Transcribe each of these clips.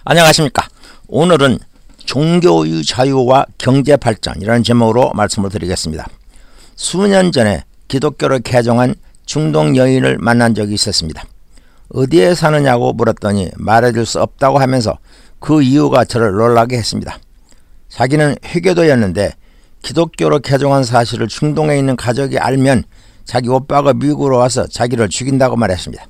안녕하십니까. 오늘은 종교의 자유와 경제 발전이라는 제목으로 말씀을 드리겠습니다. 수년 전에 기독교를 개종한 중동 여인을 만난 적이 있었습니다. 어디에 사느냐고 물었더니 말해줄 수 없다고 하면서 그 이유가 저를 놀라게 했습니다. 자기는 회교도였는데 기독교로 개종한 사실을 중동에 있는 가족이 알면 자기 오빠가 미국으로 와서 자기를 죽인다고 말했습니다.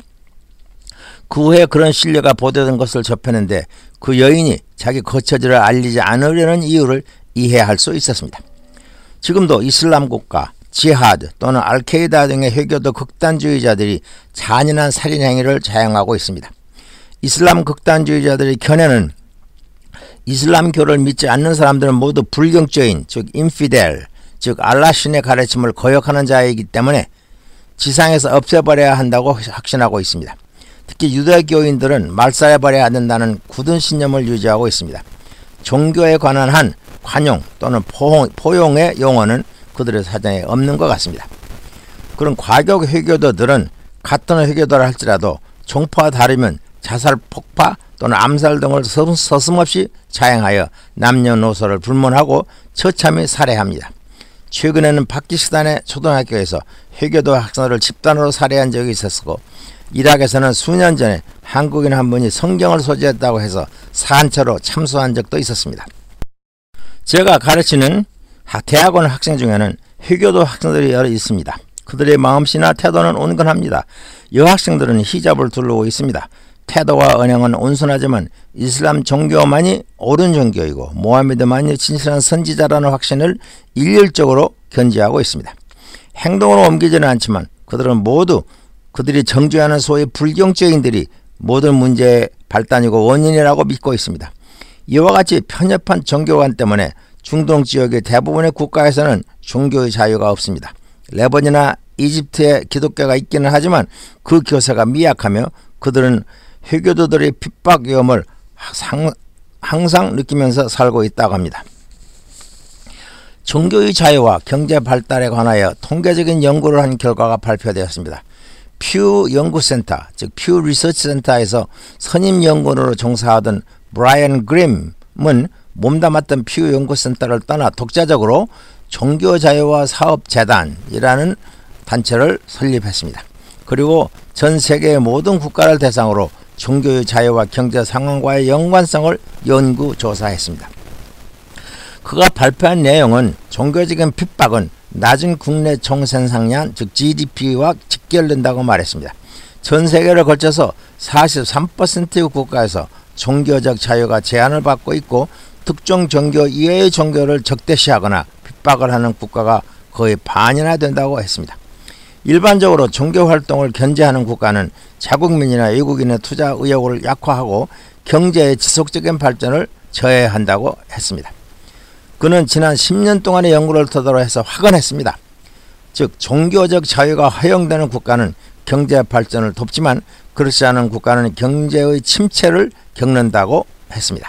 그 후에 그런 신뢰가 보도된 것을 접했는데 그 여인이 자기 거처지를 알리지 않으려는 이유를 이해할 수 있었습니다. 지금도 이슬람 국가, 지하드 또는 알케이다 등의 회교도 극단주의자들이 잔인한 살인 행위를 자행하고 있습니다. 이슬람 극단주의자들의 견해는 이슬람교를 믿지 않는 사람들은 모두 불경죄인, 즉 인피델, 즉 알라신의 가르침을 거역하는 자이기 때문에 지상에서 없애버려야 한다고 확신하고 있습니다. 특히 유대교인들은 말살해버려야 된다는 굳은 신념을 유지하고 있습니다. 종교에 관한 한 관용 또는 포용의 용어는 그들의 사전에 없는 것 같습니다. 그런 과격 회교도들은 같은 회교도라 할지라도 종파와 다르면 자살, 폭파 또는 암살 등을 서슴없이 자행하여 남녀노소를 불문하고 처참히 살해합니다. 최근에는 파키스탄의 초등학교에서 회교도 학생들을 집단으로 살해한 적이 있었고, 이락에서는 수년 전에 한국인 한 분이 성경을 소지했다고 해서 산채로 참수한 적도 있었습니다. 제가 가르치는 대학원 학생 중에는 회교도 학생들이 여러 있습니다. 그들의 마음씨나 태도는 온건합니다. 여학생들은 히잡을 두르고 있습니다. 태도와 언행은 온순하지만 이슬람 종교만이 옳은 종교이고 모하메드만이 진실한 선지자라는 확신을 일률적으로 견지하고 있습니다. 행동으로 옮기지는 않지만 그들은 모두 그들이 정죄하는 소위 불경죄인들이 모든 문제의 발단이고 원인이라고 믿고 있습니다. 이와 같이 편협한 종교관 때문에 중동 지역의 대부분의 국가에서는 종교의 자유가 없습니다. 레바논이나 이집트에 기독교가 있기는 하지만 그 교세가 미약하며 그들은 회교도들의 핍박 위험을 항상 느끼면서 살고 있다고 합니다. 종교의 자유와 경제 발달에 관하여 통계적인 연구를 한 결과가 발표되었습니다. 퓨 연구센터, 즉 퓨 리서치 센터에서 선임 연구원으로 종사하던 브라이언 그림은 몸담았던 퓨 연구센터를 떠나 독자적으로 종교자유와 사업재단이라는 단체를 설립했습니다. 그리고 전 세계의 모든 국가를 대상으로 종교의 자유와 경제 상황과의 연관성을 연구조사했습니다. 그가 발표한 내용은 종교적인 핍박은 낮은 국내 총생산량, 즉 GDP와 직결된다고 말했습니다. 전 세계를 걸쳐서 43%의 국가에서 종교적 자유가 제한을 받고 있고 특정 종교 이외의 종교를 적대시하거나 핍박을 하는 국가가 거의 반이나 된다고 했습니다. 일반적으로 종교활동을 견제하는 국가는 자국민이나 외국인의 투자 의욕을 약화하고 경제의 지속적인 발전을 저해한다고 했습니다. 그는 지난 10년 동안의 연구를 토대로 해서 확언했습니다. 즉 종교적 자유가 허용되는 국가는 경제 발전을 돕지만 그렇지 않은 국가는 경제의 침체를 겪는다고 했습니다.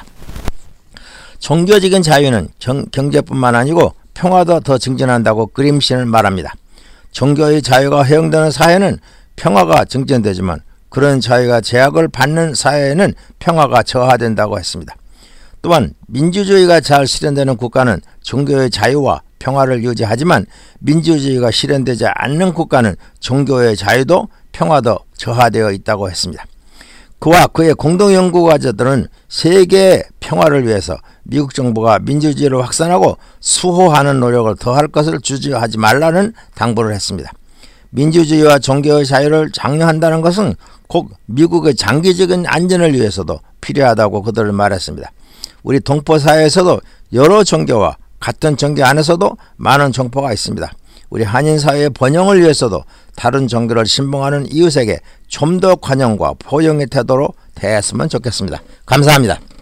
종교적인 자유는 경제뿐만 아니고 평화도 더 증진한다고 그림씨는 말합니다. 종교의 자유가 허용되는 사회는 평화가 증진되지만 그런 자유가 제약을 받는 사회에는 평화가 저하된다고 했습니다. 또한 민주주의가 잘 실현되는 국가는 종교의 자유와 평화를 유지하지만 민주주의가 실현되지 않는 국가는 종교의 자유도 평화도 저하되어 있다고 했습니다. 그와 그의 공동연구과제들은 세계의 평화를 위해서 미국 정부가 민주주의를 확산하고 수호하는 노력을 더할 것을 주저하지 말라는 당부를 했습니다. 민주주의와 종교의 자유를 장려한다는 것은 곧 미국의 장기적인 안전을 위해서도 필요하다고 그들은 말했습니다. 우리 동포사회에서도 여러 종교와 같은 종교 안에서도 많은 종파가 있습니다. 우리 한인사회의 번영을 위해서도 다른 종교를 신봉하는 이웃에게 좀 더 관용과 포용의 태도로 대했으면 좋겠습니다. 감사합니다.